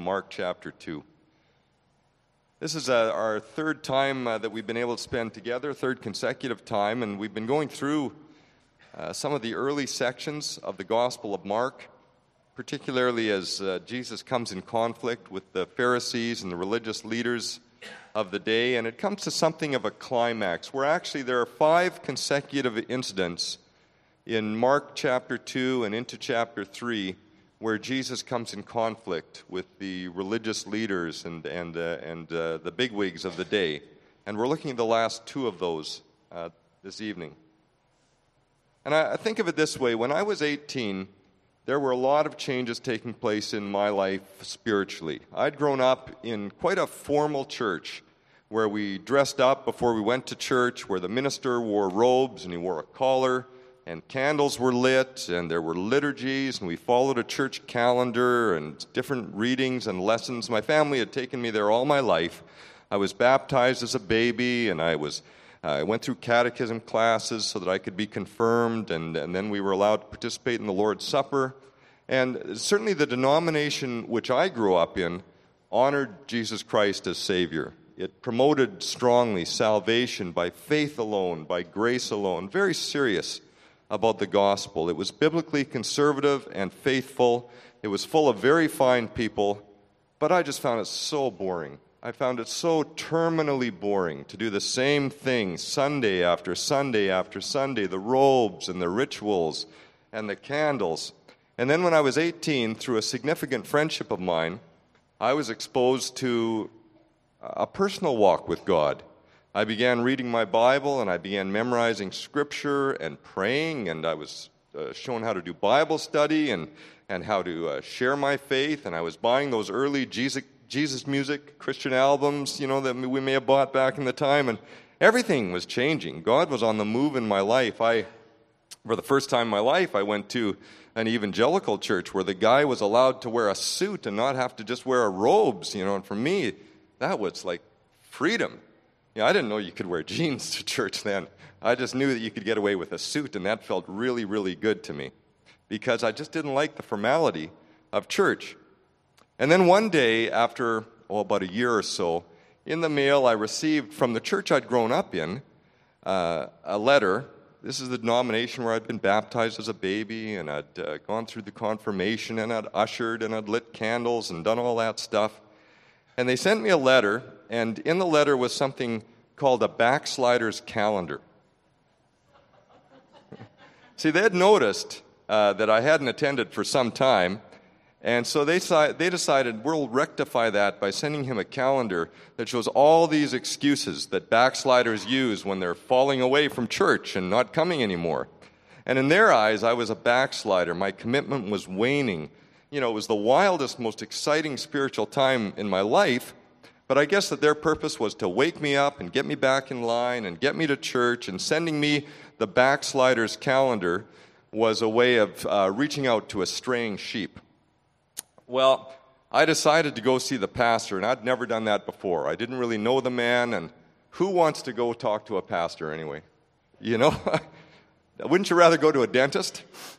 Mark chapter 2. This is our third time that we've been able to spend together, third consecutive time, and we've been going through some of the early sections of the Gospel of Mark, particularly as Jesus comes in conflict with the Pharisees and the religious leaders of the day, and it comes to something of a climax, where actually there are 5 consecutive incidents in Mark chapter 2 and into chapter 3 where Jesus comes in conflict with the religious leaders and the bigwigs of the day. And we're looking at the last 2 of those this evening. And I think of it this way. When I was 18, there were a lot of changes taking place in my life spiritually. I'd grown up in quite a formal church where we dressed up before we went to church, where the minister wore robes and he wore a collar, and candles were lit, and there were liturgies, and we followed a church calendar and different readings and lessons. My family had taken me there all my life. I was baptized as a baby, and I went through catechism classes so that I could be confirmed, and then we were allowed to participate in the Lord's Supper. And certainly the denomination which I grew up in honored Jesus Christ as Savior. It promoted strongly salvation by faith alone, by grace alone, very serious about the gospel. It was biblically conservative and faithful. It was full of very fine people, but I just found it so boring. I found it so terminally boring to do the same thing Sunday after Sunday after Sunday, the robes and the rituals and the candles. And then when I was 18, through a significant friendship of mine, I was exposed to a personal walk with God. I began reading my Bible, and I began memorizing Scripture and praying, and I was shown how to do Bible study and how to share my faith, and I was buying those early Jesus music, Christian albums, that we may have bought back in the time, and everything was changing. God was on the move in my life. For the first time in my life, I went to an evangelical church where the guy was allowed to wear a suit and not have to just wear robes, and for me, that was like freedom. I didn't know you could wear jeans to church then. I just knew that you could get away with a suit, and that felt really, really good to me because I just didn't like the formality of church. And then one day, after about a year or so, in the mail I received from the church I'd grown up in a letter. This is the denomination where I'd been baptized as a baby, and I'd gone through the confirmation, and I'd ushered, and I'd lit candles and done all that stuff. And they sent me a letter, and in the letter was something called a backslider's calendar. See, they had noticed that I hadn't attended for some time, and so they decided we'll rectify that by sending him a calendar that shows all these excuses that backsliders use when they're falling away from church and not coming anymore. And in their eyes, I was a backslider. My commitment was waning. It was the wildest, most exciting spiritual time in my life, but I guess that their purpose was to wake me up and get me back in line and get me to church, and sending me the backslider's calendar was a way of reaching out to a straying sheep. Well, I decided to go see the pastor, and I'd never done that before. I didn't really know the man, and who wants to go talk to a pastor anyway? Wouldn't you rather go to a dentist?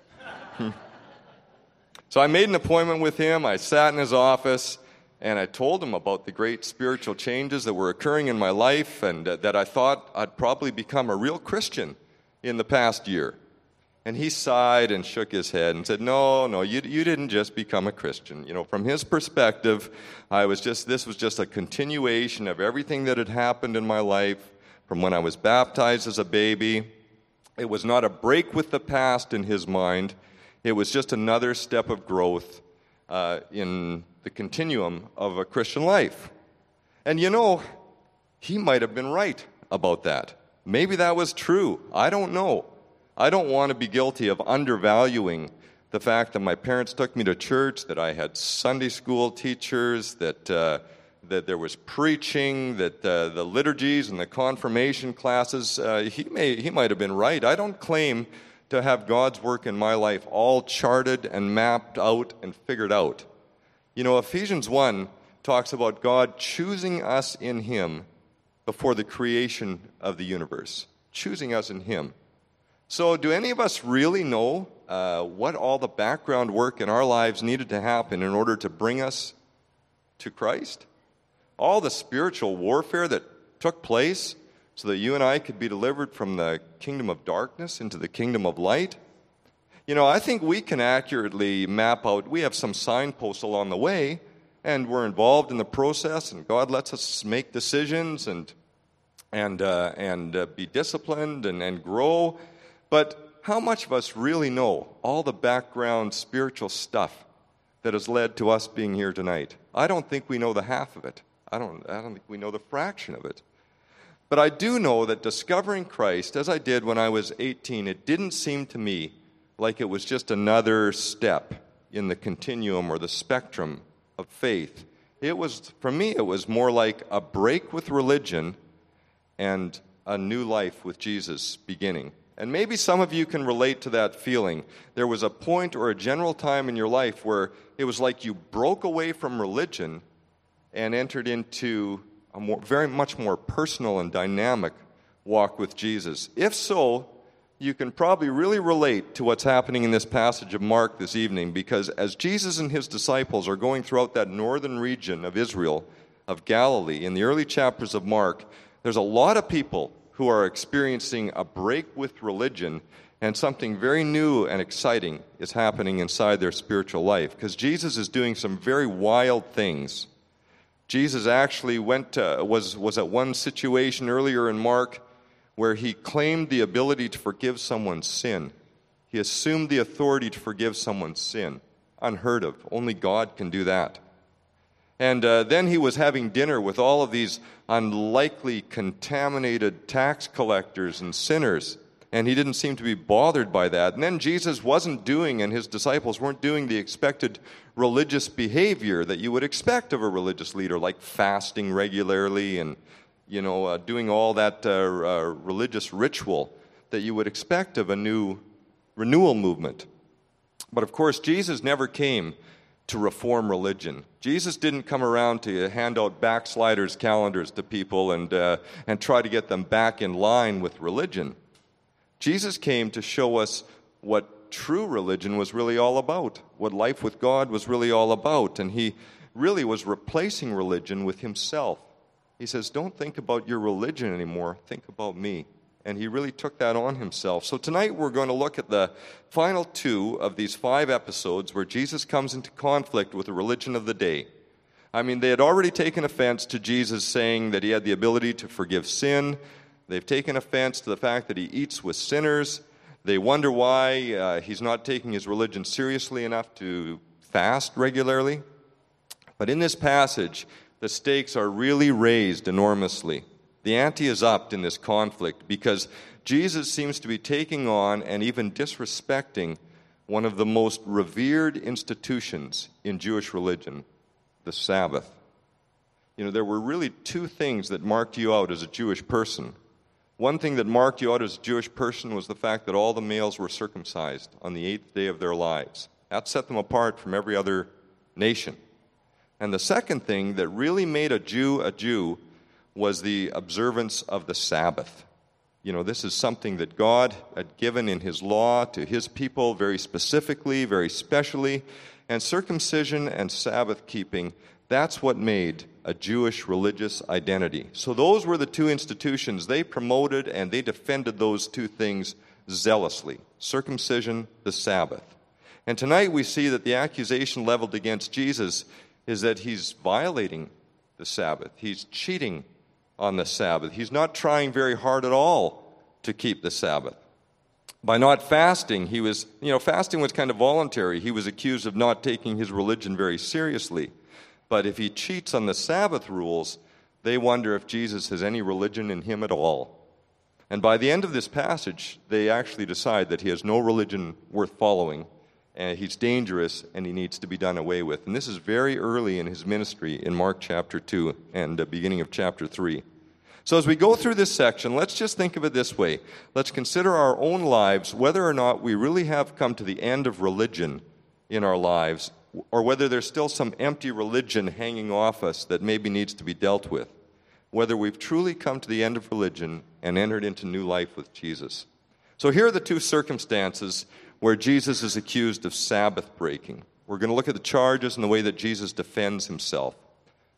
So I made an appointment with him. I sat in his office, and I told him about the great spiritual changes that were occurring in my life, and that I thought I'd probably become a real Christian in the past year. And he sighed and shook his head and said, no, you didn't just become a Christian. From his perspective, this was just a continuation of everything that had happened in my life from when I was baptized as a baby. It was not a break with the past in his mind. It was just another step of growth in the continuum of a Christian life. And he might have been right about that. Maybe that was true. I don't know. I don't want to be guilty of undervaluing the fact that my parents took me to church, that I had Sunday school teachers, that there was preaching, that the liturgies and the confirmation classes, he might have been right. I don't claim to have God's work in my life all charted and mapped out and figured out. Ephesians 1 talks about God choosing us in Him before the creation of the universe. Choosing us in Him. So do any of us really know what all the background work in our lives needed to happen in order to bring us to Christ? All the spiritual warfare that took place so that you and I could be delivered from the kingdom of darkness into the kingdom of light? I think we can accurately map out, we have some signposts along the way, and we're involved in the process, and God lets us make decisions and be disciplined and grow. But how much of us really know all the background spiritual stuff that has led to us being here tonight? I don't think we know the half of it. I don't think we know the fraction of it. But I do know that discovering Christ, as I did when I was 18, it didn't seem to me like it was just another step in the continuum or the spectrum of faith. For me, it was more like a break with religion and a new life with Jesus beginning. And maybe some of you can relate to that feeling. There was a point or a general time in your life where it was like you broke away from religion and entered into a very much more personal and dynamic walk with Jesus. If so, you can probably really relate to what's happening in this passage of Mark this evening, because as Jesus and his disciples are going throughout that northern region of Israel, of Galilee, in the early chapters of Mark, there's a lot of people who are experiencing a break with religion, and something very new and exciting is happening inside their spiritual life, because Jesus is doing some very wild things. Jesus actually was at one situation earlier in Mark where he claimed the ability to forgive someone's sin. He assumed the authority to forgive someone's sin. Unheard of. Only God can do that. And then he was having dinner with all of these unlikely, contaminated tax collectors and sinners, and he didn't seem to be bothered by that. And then Jesus wasn't doing, and his disciples weren't doing the expected religious behavior that you would expect of a religious leader, like fasting regularly and doing all that religious ritual that you would expect of a new renewal movement. But of course, Jesus never came to reform religion. Jesus didn't come around to hand out backsliders' calendars to people and try to get them back in line with religion. Jesus came to show us what true religion was really all about, what life with God was really all about, and he really was replacing religion with himself. He says, don't think about your religion anymore, think about me. And he really took that on himself. So tonight we're going to look at the final 2 of these 5 episodes where Jesus comes into conflict with the religion of the day. I mean, they had already taken offense to Jesus saying that he had the ability to forgive sin. They've taken offense to the fact that he eats with sinners. They wonder why he's not taking his religion seriously enough to fast regularly. But in this passage, the stakes are really raised enormously. The ante is upped in this conflict because Jesus seems to be taking on and even disrespecting one of the most revered institutions in Jewish religion, the Sabbath. There were really 2 things that marked you out as a Jewish person. One thing that marked you out as a Jewish person was the fact that all the males were circumcised on the 8th day of their lives. That set them apart from every other nation. And the second thing that really made a Jew was the observance of the Sabbath. This is something that God had given in his law to his people very specifically, very specially. And circumcision and Sabbath keeping, that's what made a Jewish religious identity. So those were the 2 institutions. They promoted and they defended those 2 things zealously. Circumcision, the Sabbath. And tonight we see that the accusation leveled against Jesus is that he's violating the Sabbath. He's cheating on the Sabbath. He's not trying very hard at all to keep the Sabbath. By not fasting, fasting was kind of voluntary. He was accused of not taking his religion very seriously. But if he cheats on the Sabbath rules, they wonder if Jesus has any religion in him at all. And by the end of this passage, they actually decide that he has no religion worth following, and he's dangerous, and he needs to be done away with. And this is very early in his ministry in Mark chapter 2 and the beginning of chapter 3. So as we go through this section, let's just think of it this way. Let's consider our own lives, whether or not we really have come to the end of religion in our lives, or whether there's still some empty religion hanging off us that maybe needs to be dealt with. Whether we've truly come to the end of religion and entered into new life with Jesus. So here are the 2 circumstances where Jesus is accused of Sabbath breaking. We're going to look at the charges and the way that Jesus defends himself.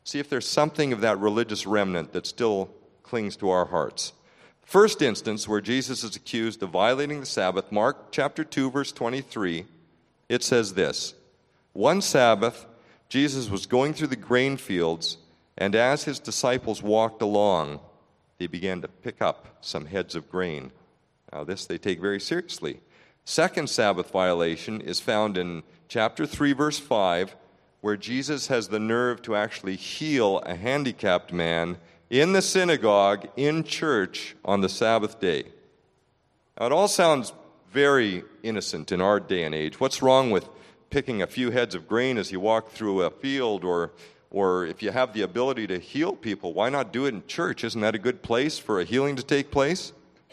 See if there's something of that religious remnant that still clings to our hearts. First instance where Jesus is accused of violating the Sabbath, Mark chapter 2, verse 23, it says this: "One Sabbath, Jesus was going through the grain fields, and as his disciples walked along, they began to pick up some heads of grain." Now this they take very seriously. Second Sabbath violation is found in chapter 3, verse 5, where Jesus has the nerve to actually heal a handicapped man in the synagogue, in church, on the Sabbath day. Now, it all sounds very innocent in our day and age. What's wrong with picking a few heads of grain as you walk through a field, or if you have the ability to heal people, why not do it in church? Isn't that a good place for a healing to take place?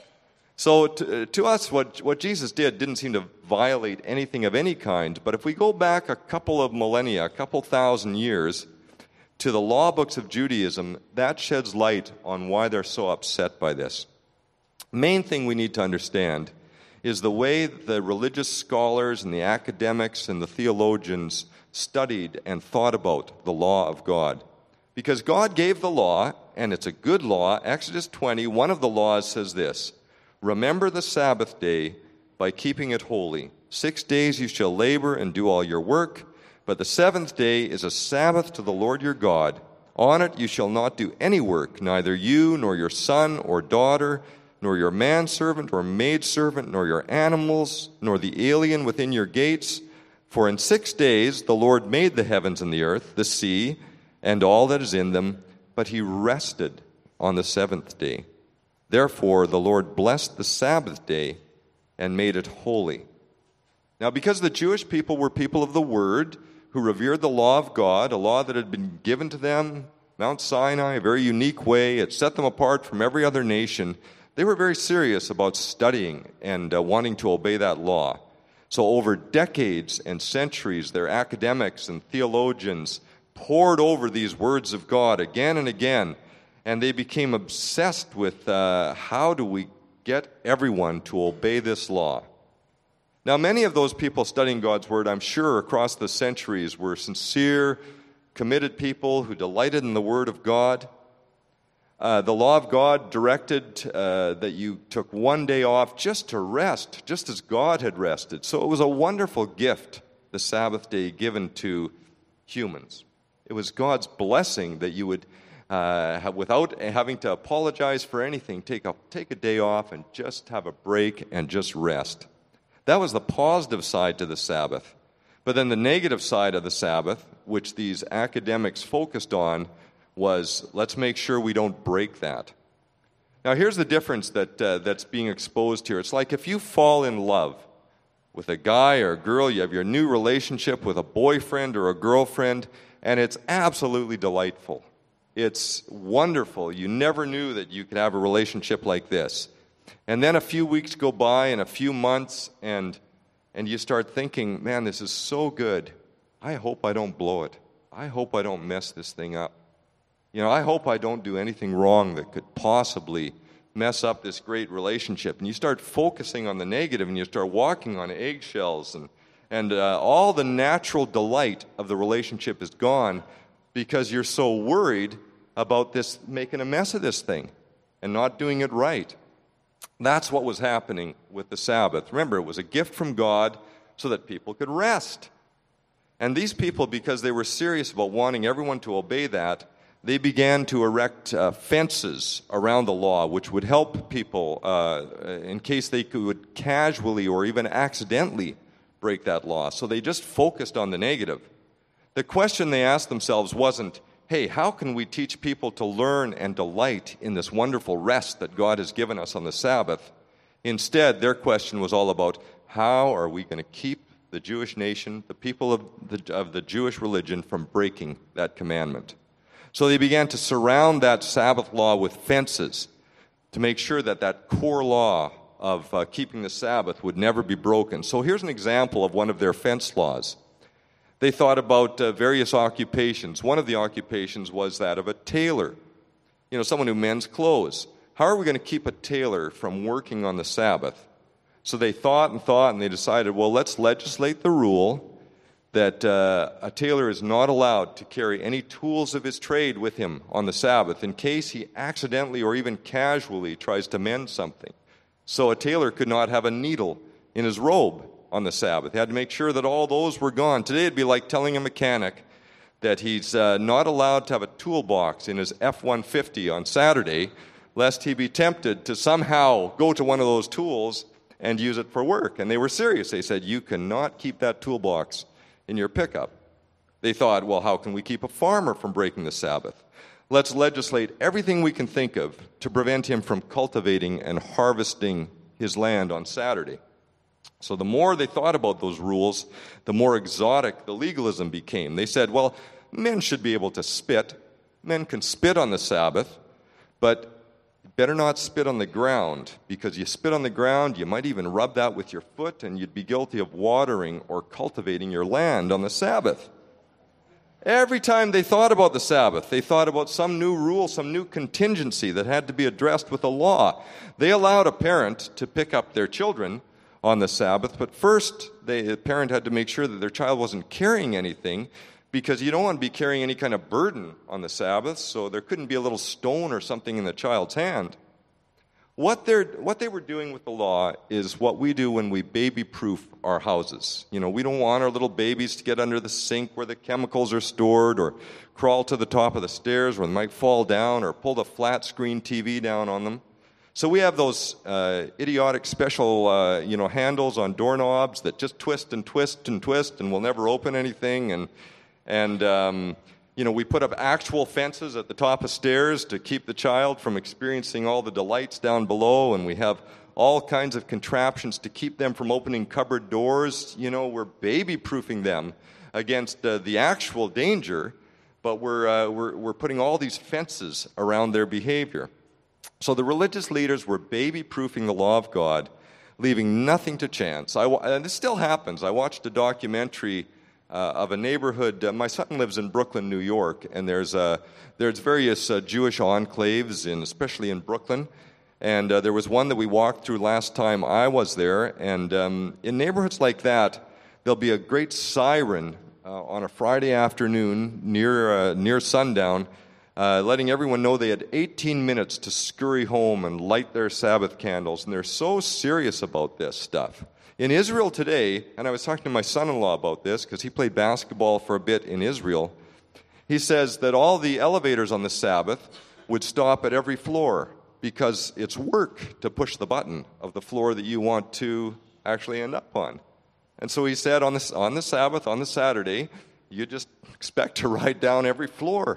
So to us, what Jesus didn't seem to violate anything of any kind. But if we go back a couple of millennia, a couple thousand years, to the law books of Judaism, that sheds light on why they're so upset by this. Main thing we need to understand is the way the religious scholars and the academics and the theologians studied and thought about the law of God. Because God gave the law, and it's a good law. Exodus 20, one of the laws says this: "Remember the Sabbath day by keeping it holy. 6 days you shall labor and do all your work, but the seventh day is a Sabbath to the Lord your God. On it you shall not do any work, neither you nor your son or daughter, nor your manservant or maidservant, nor your animals, nor the alien within your gates. For in 6 days the Lord made the heavens and the earth, the sea, and all that is in them, but he rested on the seventh day. Therefore the Lord blessed the Sabbath day and made it holy." Now, because the Jewish people were people of the Word, who revered the law of God, a law that had been given to them, Mount Sinai, a very unique way, it set them apart from every other nation, they were very serious about studying and wanting to obey that law. So over decades and centuries, their academics and theologians pored over these words of God again and again, and they became obsessed with how do we get everyone to obey this law. Now, many of those people studying God's Word, I'm sure, across the centuries were sincere, committed people who delighted in the Word of God. The law of God directed that you took one day off just to rest, just as God had rested. So it was a wonderful gift, the Sabbath day, given to humans. It was God's blessing that you would, without having to apologize for anything, take a day off and just have a break and just rest. That was the positive side to the Sabbath. But then the negative side of the Sabbath, which these academics focused on, was let's make sure we don't break that. Now here's the difference that's being exposed here. It's like if you fall in love with a guy or a girl, you have your new relationship with a boyfriend or a girlfriend, and it's absolutely delightful. It's wonderful. You never knew that you could have a relationship like this. And then a few weeks go by and a few months, and you start thinking, man, this is so good. I hope I don't blow it. I hope I don't mess this thing up. I hope I don't do anything wrong that could possibly mess up this great relationship. And you start focusing on the negative, and you start walking on eggshells, and all the natural delight of the relationship is gone because you're so worried about this making a mess of this thing and not doing it right. That's what was happening with the Sabbath. Remember, it was a gift from God so that people could rest. And these people, because they were serious about wanting everyone to obey that, they began to erect fences around the law, which would help people in case they could casually or even accidentally break that law. So they just focused on the negative. The question they asked themselves wasn't, hey, how can we teach people to learn and delight in this wonderful rest that God has given us on the Sabbath? Instead, their question was all about how are we going to keep the Jewish nation, the people of the Jewish religion, from breaking that commandment. So they began to surround that Sabbath law with fences to make sure that core law of keeping the Sabbath would never be broken. So here's an example of one of their fence laws. They thought about various occupations. One of the occupations was that of a tailor, someone who mends clothes. How are we going to keep a tailor from working on the Sabbath? So they thought, and they decided, well, let's legislate the rule that a tailor is not allowed to carry any tools of his trade with him on the Sabbath in case he accidentally or even casually tries to mend something. So a tailor could not have a needle in his robe on the Sabbath. He had to make sure that all those were gone. Today it'd be like telling a mechanic that he's not allowed to have a toolbox in his F-150 on Saturday, lest he be tempted to somehow go to one of those tools and use it for work. And they were serious. They said, you cannot keep that toolbox in your pickup. They thought, well, how can we keep a farmer from breaking the Sabbath? Let's legislate everything we can think of to prevent him from cultivating and harvesting his land on Saturday. So the more they thought about those rules, the more exotic the legalism became. They said, well, men should be able to spit. Men can spit on the Sabbath, but better not spit on the ground, because you spit on the ground, you might even rub that with your foot, and you'd be guilty of watering or cultivating your land on the Sabbath. Every time they thought about the Sabbath, they thought about some new rule, some new contingency that had to be addressed with a law. They allowed a parent to pick up their children on the Sabbath, but first the parent had to make sure that their child wasn't carrying anything, because you don't want to be carrying any kind of burden on the Sabbath, so there couldn't be a little stone or something in the child's hand. What they were doing with the law is what we do when we baby-proof our houses. You know, we don't want our little babies to get under the sink where the chemicals are stored, or crawl to the top of the stairs where they might fall down, or pull the flat-screen TV down on them. So we have those idiotic special handles on doorknobs that just twist and twist and twist and will never open anything, and we put up actual fences at the top of stairs to keep the child from experiencing all the delights down below, and we have all kinds of contraptions to keep them from opening cupboard doors. You know, we're baby-proofing them against the actual danger, but we're putting all these fences around their behavior. So the religious leaders were baby-proofing the law of God, leaving nothing to chance. And this still happens. I watched a documentary of a neighborhood. My son lives in Brooklyn, New York, and there's various Jewish enclaves, especially in Brooklyn. And there was one that we walked through last time I was there. And in neighborhoods like that, there'll be a great siren on a Friday afternoon near sundown, letting everyone know they had 18 minutes to scurry home and light their Sabbath candles. And they're so serious about this stuff. In Israel today, and I was talking to my son-in-law about this because he played basketball for a bit in Israel, he says that all the elevators on the Sabbath would stop at every floor because it's work to push the button of the floor that you want to actually end up on. And so he said on the Sabbath, on the Saturday, you just expect to ride down every floor.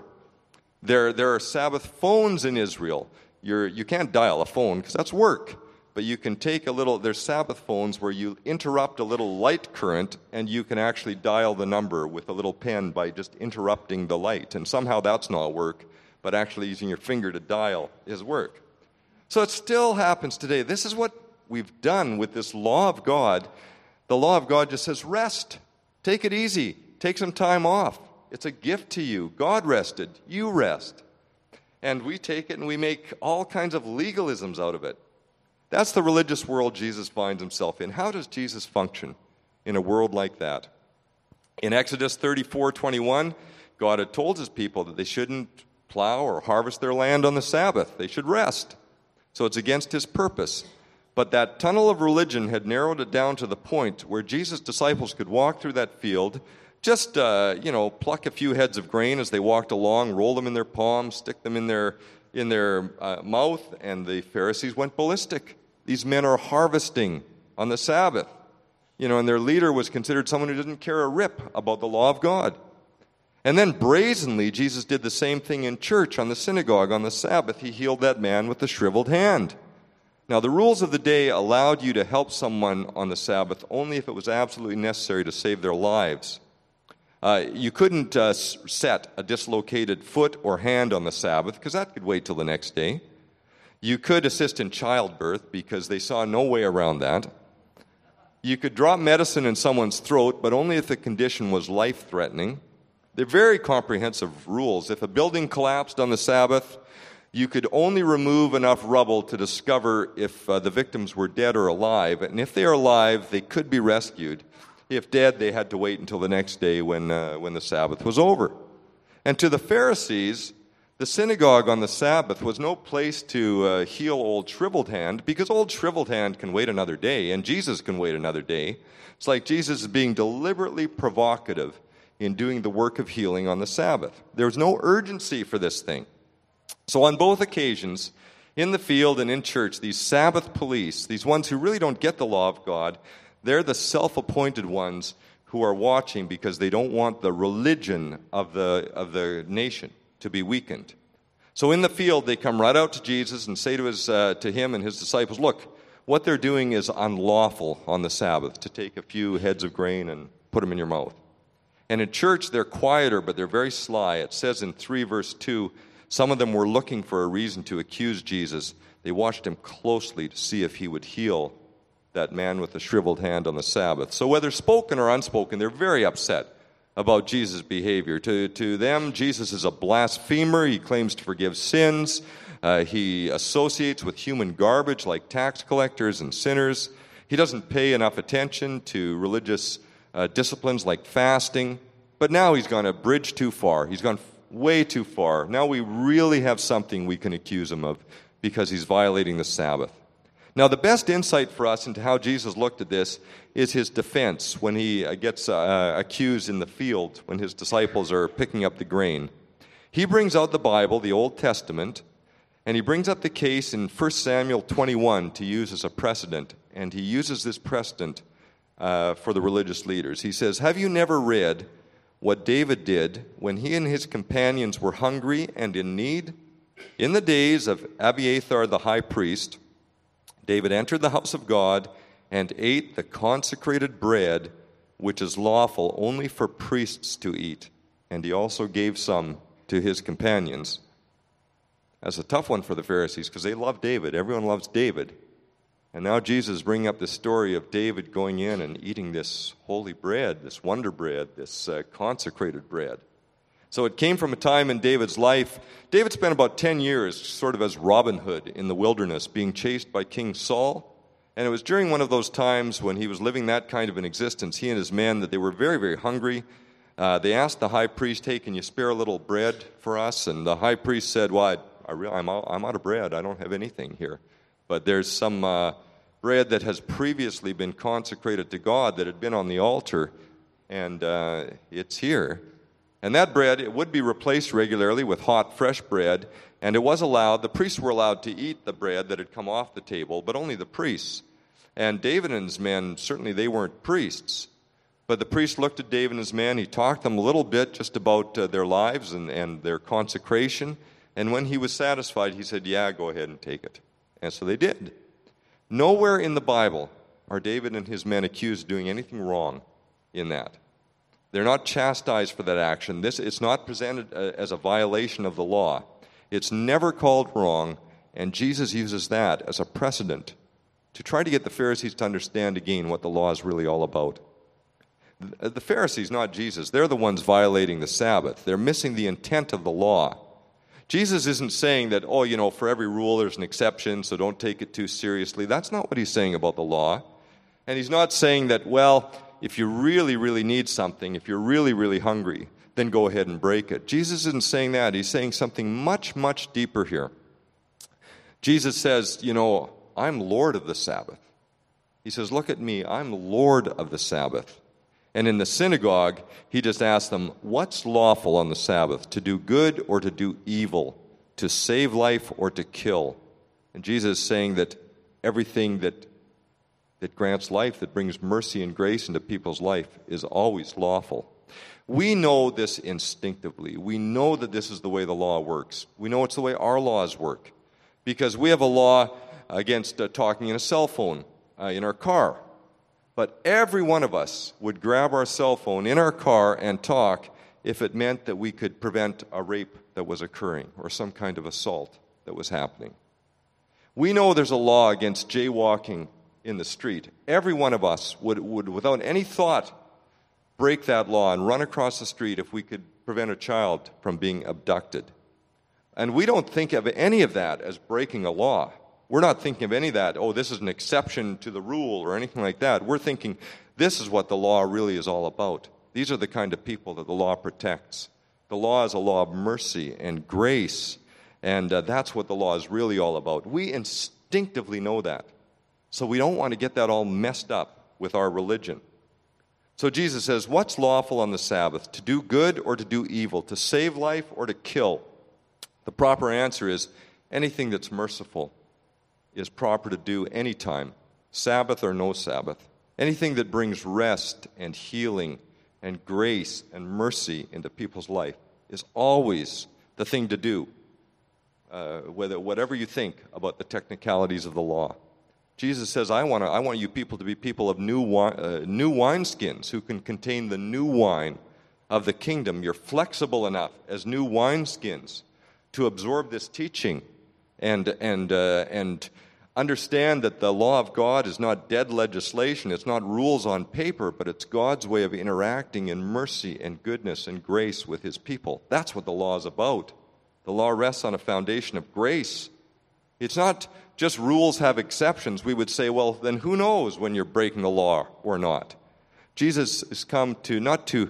There are Sabbath phones in Israel. You can't dial a phone because that's work. But you can take there's Sabbath phones where you interrupt a little light current and you can actually dial the number with a little pen by just interrupting the light. And somehow that's not work, but actually using your finger to dial is work. So it still happens today. This is what we've done with this law of God. The law of God just says, rest. Take it easy. Take some time off. It's a gift to you. God rested. You rest. And we take it and we make all kinds of legalisms out of it. That's the religious world Jesus finds himself in. How does Jesus function in a world like that? In Exodus 34:21, God had told his people that they shouldn't plow or harvest their land on the Sabbath. They should rest. So it's against his purpose. But that tunnel of religion had narrowed it down to the point where Jesus' disciples could walk through that field, just pluck a few heads of grain as they walked along, roll them in their palms, stick them in their mouth, and the Pharisees went ballistic. These men are harvesting on the Sabbath. And their leader was considered someone who didn't care a rip about the law of God. And then brazenly, Jesus did the same thing in church, on the synagogue, on the Sabbath. He healed that man with the shriveled hand. Now, the rules of the day allowed you to help someone on the Sabbath only if it was absolutely necessary to save their lives. You couldn't set a dislocated foot or hand on the Sabbath, because that could wait till the next day. You could assist in childbirth, because they saw no way around that. You could drop medicine in someone's throat, but only if the condition was life-threatening. They're very comprehensive rules. If a building collapsed on the Sabbath, you could only remove enough rubble to discover if the victims were dead or alive. And if they are alive, they could be rescued. If dead, they had to wait until the next day when the Sabbath was over. And to the Pharisees, the synagogue on the Sabbath was no place to heal old shriveled hand, because old shriveled hand can wait another day, and Jesus can wait another day. It's like Jesus is being deliberately provocative in doing the work of healing on the Sabbath. There's no urgency for this thing. So on both occasions, in the field and in church, these Sabbath police, these ones who really don't get the law of God, they're the self-appointed ones who are watching because they don't want the religion of the nation to be weakened. So in the field, they come right out to Jesus and say to him and his disciples, look, what they're doing is unlawful on the Sabbath, to take a few heads of grain and put them in your mouth. And in church, they're quieter, but they're very sly. It says in 3 verse 2, some of them were looking for a reason to accuse Jesus. They watched him closely to see if he would heal that man with the shriveled hand on the Sabbath. So whether spoken or unspoken, they're very upset about Jesus' behavior. To them, Jesus is a blasphemer. He claims to forgive sins. He associates with human garbage like tax collectors and sinners. He doesn't pay enough attention to religious disciplines like fasting. But now he's gone a bridge too far. He's gone way too far. Now we really have something we can accuse him of because he's violating the Sabbath. Now, the best insight for us into how Jesus looked at this is his defense when he gets accused in the field when his disciples are picking up the grain. He brings out the Bible, the Old Testament, and he brings up the case in 1 Samuel 21 to use as a precedent, and he uses this precedent for the religious leaders. He says, have you never read what David did when he and his companions were hungry and in need? In the days of Abiathar the high priest, David entered the house of God and ate the consecrated bread, which is lawful only for priests to eat, and he also gave some to his companions. That's a tough one for the Pharisees because they love David. Everyone loves David. And now Jesus is bringing up the story of David going in and eating this holy bread, this wonder bread, this consecrated bread. So it came from a time in David's life. David spent about 10 years sort of as Robin Hood in the wilderness, being chased by King Saul. And it was during one of those times when he was living that kind of an existence, he and his men, that they were very, very hungry. They asked the high priest, hey, can you spare a little bread for us? And the high priest said, well, I'm out of bread. I don't have anything here. But there's some bread that has previously been consecrated to God that had been on the altar, and it's here. And that bread, it would be replaced regularly with hot, fresh bread, and it was allowed, the priests were allowed to eat the bread that had come off the table, but only the priests. And David and his men, certainly they weren't priests. But the priest looked at David and his men, he talked to them a little bit just about their lives and their consecration, and when he was satisfied, he said, yeah, go ahead and take it. And so they did. Nowhere in the Bible are David and his men accused of doing anything wrong in that. They're not chastised for that action. It's not presented as a violation of the law. It's never called wrong, and Jesus uses that as a precedent to try to get the Pharisees to understand again what the law is really all about. The Pharisees, not Jesus, they're the ones violating the Sabbath. They're missing the intent of the law. Jesus isn't saying that, for every rule there's an exception, so don't take it too seriously. That's not what he's saying about the law. And he's not saying that, if you really, really need something, if you're really, really hungry, then go ahead and break it. Jesus isn't saying that. He's saying something much, much deeper here. Jesus says, I'm Lord of the Sabbath. He says, look at me, I'm Lord of the Sabbath. And in the synagogue, he just asked them, what's lawful on the Sabbath, to do good or to do evil, to save life or to kill? And Jesus is saying that everything that grants life, that brings mercy and grace into people's life, is always lawful. We know this instinctively. We know that this is the way the law works. We know it's the way our laws work, because we have a law against talking in a cell phone in our car. But every one of us would grab our cell phone in our car and talk if it meant that we could prevent a rape that was occurring or some kind of assault that was happening. We know there's a law against jaywalking in the street. Every one of us would without any thought, break that law and run across the street if we could prevent a child from being abducted. And we don't think of any of that as breaking a law. We're not thinking of any of that, oh, this is an exception to the rule or anything like that. We're thinking this is what the law really is all about. These are the kind of people that the law protects. The law is a law of mercy and grace, and that's what the law is really all about. We instinctively know that. So we don't want to get that all messed up with our religion. So Jesus says, what's lawful on the Sabbath? To do good or to do evil? To save life or to kill? The proper answer is anything that's merciful is proper to do anytime, Sabbath or no Sabbath. Anything that brings rest and healing and grace and mercy into people's life is always the thing to do, whatever you think about the technicalities of the law. Jesus says, I want you people to be people of new wineskins who can contain the new wine of the kingdom. You're flexible enough as new wineskins to absorb this teaching and understand that the law of God is not dead legislation. It's not rules on paper, but it's God's way of interacting in mercy and goodness and grace with his people. That's what the law is about. The law rests on a foundation of grace. It's not just rules have exceptions. We would say, well, then who knows when you're breaking the law or not? Jesus has come to not to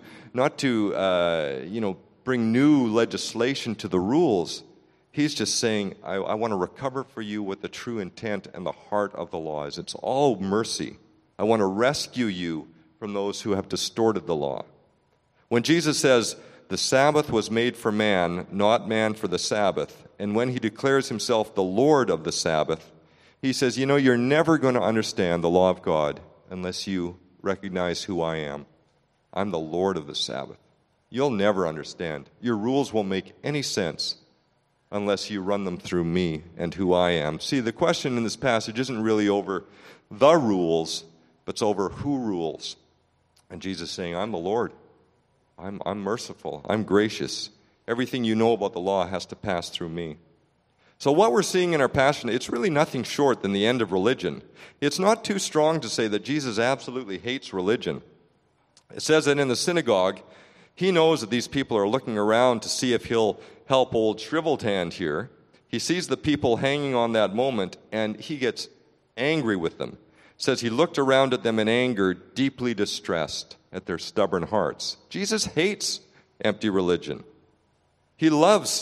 bring new legislation to the rules. He's just saying, I want to recover for you what the true intent and the heart of the law is. It's all mercy. I want to rescue you from those who have distorted the law. When Jesus says, the Sabbath was made for man, not man for the Sabbath, and when he declares himself the Lord of the Sabbath, he says, you're never going to understand the law of God unless you recognize who I am. I'm the Lord of the Sabbath. You'll never understand. Your rules won't make any sense unless you run them through me and who I am. See, the question in this passage isn't really over the rules, but it's over who rules. And Jesus is saying, I'm the Lord. I'm merciful. I'm gracious. Everything you know about the law has to pass through me. So what we're seeing in our passage, it's really nothing short than the end of religion. It's not too strong to say that Jesus absolutely hates religion. It says that in the synagogue, he knows that these people are looking around to see if he'll help old shriveled hand here. He sees the people hanging on that moment, and he gets angry with them. It says he looked around at them in anger, deeply distressed at their stubborn hearts. Jesus hates empty religion. He looks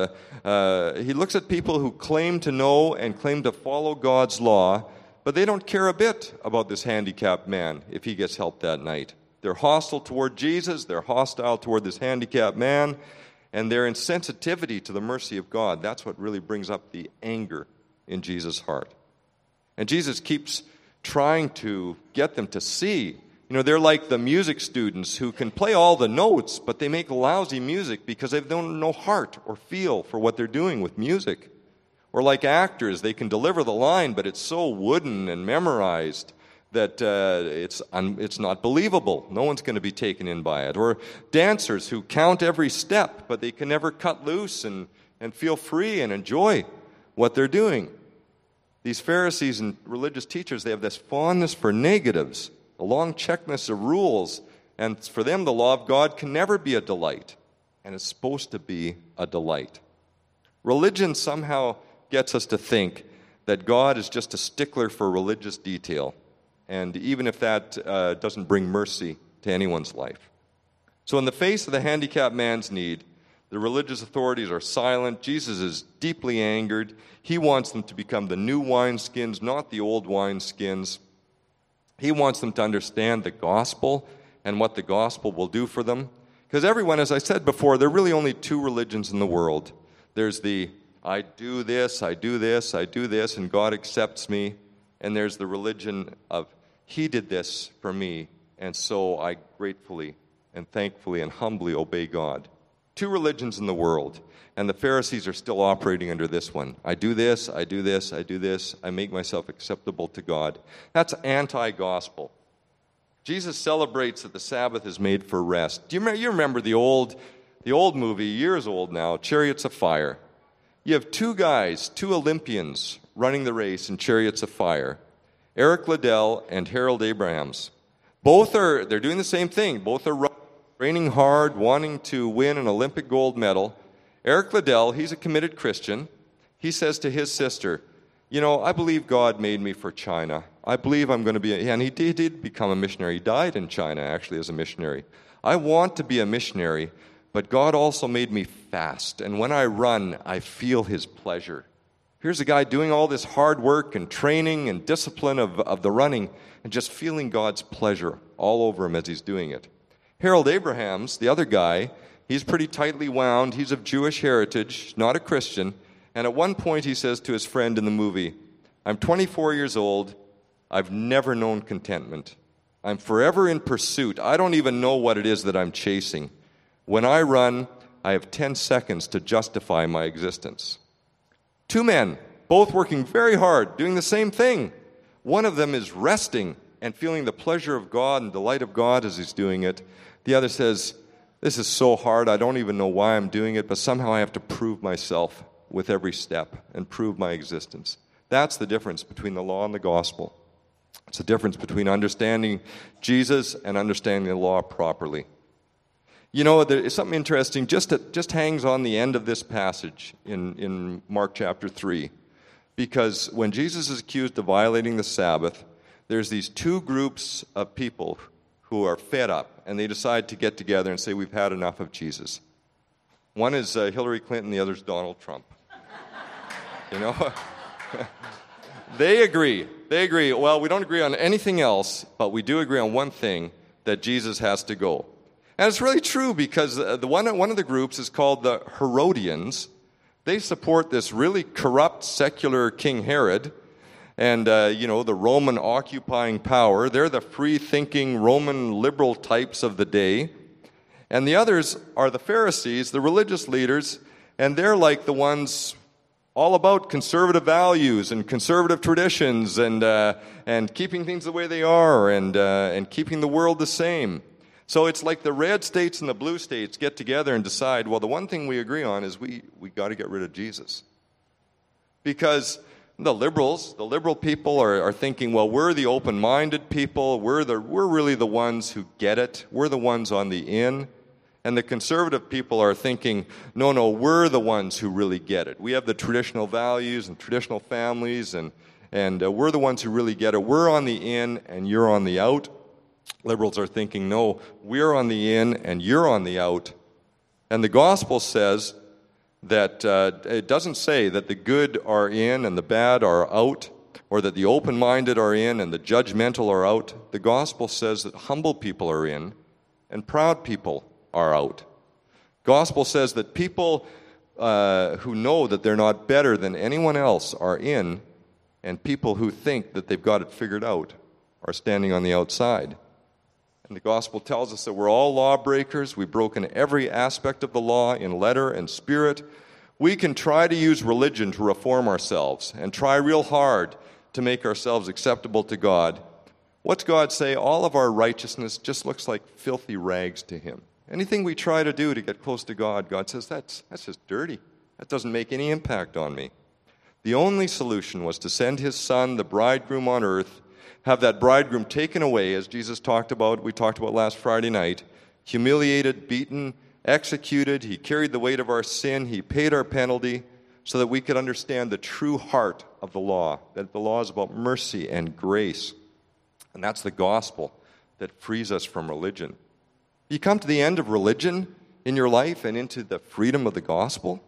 at people who claim to know and claim to follow God's law, but they don't care a bit about this handicapped man if he gets help that night. They're hostile toward Jesus, they're hostile toward this handicapped man, and their insensitivity to the mercy of God, that's what really brings up the anger in Jesus' heart. And Jesus keeps trying to get them to see. They're like the music students who can play all the notes, but they make lousy music because they don't know heart or feel for what they're doing with music. Or like actors, they can deliver the line, but it's so wooden and memorized that it's not believable. No one's going to be taken in by it. Or dancers who count every step, but they can never cut loose and feel free and enjoy what they're doing. These Pharisees and religious teachers, they have this fondness for negatives, a long checklist of rules, and for them the law of God can never be a delight, and it's supposed to be a delight. Religion somehow gets us to think that God is just a stickler for religious detail, and even if that doesn't bring mercy to anyone's life. So in the face of the handicapped man's need, the religious authorities are silent. Jesus is deeply angered. He wants them to become the new wineskins, not the old wineskins. He wants them to understand the gospel and what the gospel will do for them. Because everyone, as I said before, there are really only two religions in the world. There's the, I do this, I do this, I do this, and God accepts me. And there's the religion of, He did this for me, and so I gratefully and thankfully and humbly obey God. Two religions in the world, and the Pharisees are still operating under this one. I do this, I do this, I do this, I make myself acceptable to God. That's anti-gospel. Jesus celebrates that the Sabbath is made for rest. Do you remember the old movie, years old now, Chariots of Fire? You have two guys, two Olympians running the race in Chariots of Fire, Eric Liddell and Harold Abrahams. They're doing the same thing. Both are training hard, wanting to win an Olympic gold medal. Eric Liddell, he's a committed Christian. He says to his sister, I believe God made me for China. I believe I'm going to be, and he did become a missionary. He died in China, actually, as a missionary. I want to be a missionary, but God also made me fast. And when I run, I feel his pleasure. Here's a guy doing all this hard work and training and discipline of the running and just feeling God's pleasure all over him as he's doing it. Harold Abrahams, the other guy, he's pretty tightly wound. He's of Jewish heritage, not a Christian. And at one point he says to his friend in the movie, I'm 24 years old. I've never known contentment. I'm forever in pursuit. I don't even know what it is that I'm chasing. When I run, I have 10 seconds to justify my existence. Two men, both working very hard, doing the same thing. One of them is resting and feeling the pleasure of God and delight of God as he's doing it. The other says, this is so hard, I don't even know why I'm doing it, but somehow I have to prove myself with every step and prove my existence. That's the difference between the law and the gospel. It's the difference between understanding Jesus and understanding the law properly. There's something interesting, just hangs on the end of this passage in Mark chapter 3. Because when Jesus is accused of violating the Sabbath, there's these two groups of people who are fed up, and they decide to get together and say, we've had enough of Jesus. One is Hillary Clinton, the other is Donald Trump. They agree. Well, we don't agree on anything else, but we do agree on one thing, that Jesus has to go. And it's really true because one of the groups is called the Herodians. They support this really corrupt secular King Herod and, the Roman occupying power. They're the free-thinking Roman liberal types of the day. And the others are the Pharisees, the religious leaders, and they're like the ones all about conservative values and conservative traditions and keeping things the way they are and keeping the world the same. So it's like the red states and the blue states get together and decide, well, the one thing we agree on is we got to get rid of Jesus. Because the liberal people are thinking, well, we're the open-minded people, we're really the ones who get it, we're the ones on the in. And the conservative people are thinking, no, we're the ones who really get it. We have the traditional values and traditional families, and we're the ones who really get it. We're on the in and you're on the out. Liberals are thinking, no, we're on the in and you're on the out. And the gospel says that it doesn't say that the good are in and the bad are out, or that the open-minded are in and the judgmental are out. The gospel says that humble people are in and proud people are out. Gospel says that people who know that they're not better than anyone else are in, and people who think that they've got it figured out are standing on the outside. And the gospel tells us that we're all lawbreakers. We've broken every aspect of the law in letter and spirit. We can try to use religion to reform ourselves and try real hard to make ourselves acceptable to God. What's God say? All of our righteousness just looks like filthy rags to him. Anything we try to do to get close to God, God says, that's just dirty. That doesn't make any impact on me. The only solution was to send his son, the bridegroom on earth, have that bridegroom taken away, as Jesus we talked about last Friday night, humiliated, beaten, executed. He carried the weight of our sin. He paid our penalty so that we could understand the true heart of the law, that the law is about mercy and grace. And that's the gospel that frees us from religion. You come to the end of religion in your life and into the freedom of the gospel.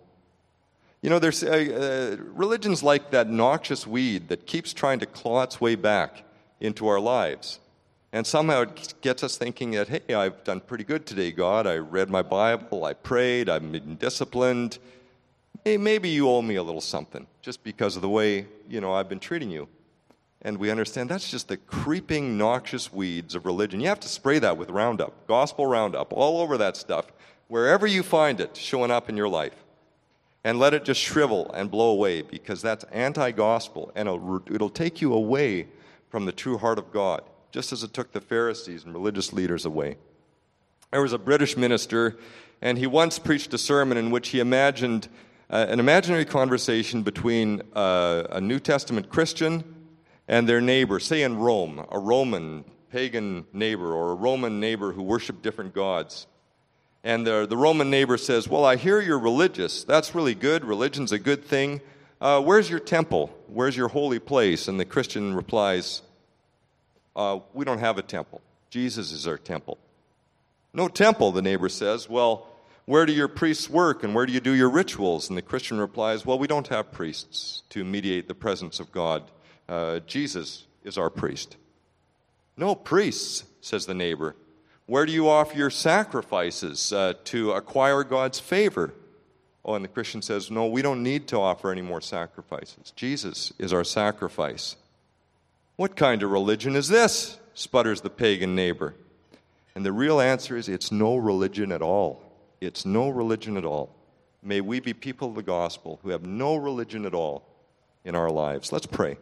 There's religion's like that noxious weed that keeps trying to claw its way back into our lives. And somehow it gets us thinking that, hey, I've done pretty good today, God. I read my Bible, I prayed, I've been disciplined. Hey, maybe you owe me a little something just because of the way, I've been treating you. And we understand that's just the creeping, noxious weeds of religion. You have to spray that with Roundup, Gospel Roundup, all over that stuff, wherever you find it showing up in your life. And let it just shrivel and blow away, because that's anti-gospel, and it'll take you away from the true heart of God, just as it took the Pharisees and religious leaders away. There was a British minister, and he once preached a sermon in which he imagined an imaginary conversation between a New Testament Christian and their neighbor, say in Rome, a Roman pagan neighbor or a Roman neighbor who worshiped different gods. And the Roman neighbor says, well, I hear you're religious. That's really good. Religion's a good thing. where's your temple? Where's your holy place? And the Christian replies, we don't have a temple. Jesus is our temple. No temple, the neighbor says. Well, where do your priests work and where do you do your rituals? And the Christian replies, well, we don't have priests to mediate the presence of God. Jesus is our priest. No priests, says the neighbor. Where do you offer your sacrifices to acquire God's favor? Oh, and the Christian says, no, we don't need to offer any more sacrifices. Jesus is our sacrifice. What kind of religion is this? Sputters the pagan neighbor. And the real answer is, it's no religion at all. It's no religion at all. May we be people of the gospel who have no religion at all in our lives. Let's pray.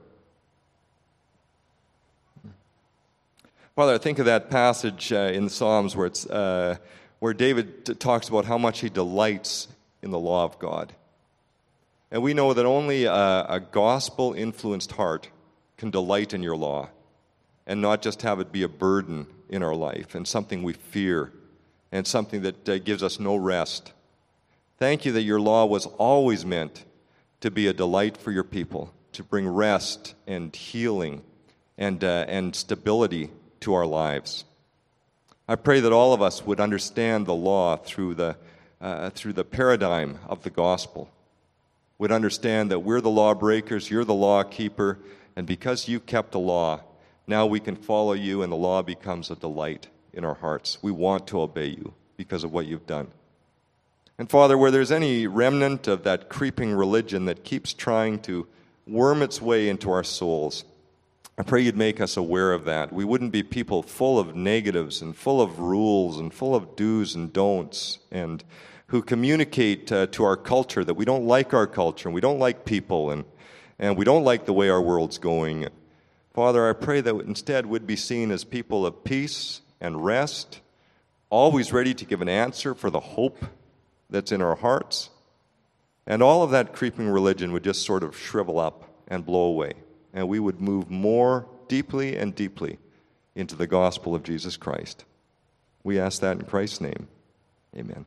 Father, I think of that passage in the Psalms where David talks about how much he delights in the law of God. And we know that only a gospel-influenced heart can delight in your law and not just have it be a burden in our life and something we fear and something that gives us no rest. Thank you that your law was always meant to be a delight for your people, to bring rest and healing and stability to our lives. I pray that all of us would understand the law through the paradigm of the gospel, would understand that we're the lawbreakers, you're the law keeper, and because you kept the law, now we can follow you and the law becomes a delight in our hearts. We want to obey you because of what you've done. And Father, where there's any remnant of that creeping religion that keeps trying to worm its way into our souls, I pray you'd make us aware of that. We wouldn't be people full of negatives and full of rules and full of do's and don'ts and who communicate to our culture that we don't like our culture and we don't like people and we don't like the way our world's going. Father, I pray that instead we'd be seen as people of peace and rest, always ready to give an answer for the hope that's in our hearts. And all of that creeping religion would just sort of shrivel up and blow away. And we would move more deeply and deeply into the gospel of Jesus Christ. We ask that in Christ's name. Amen.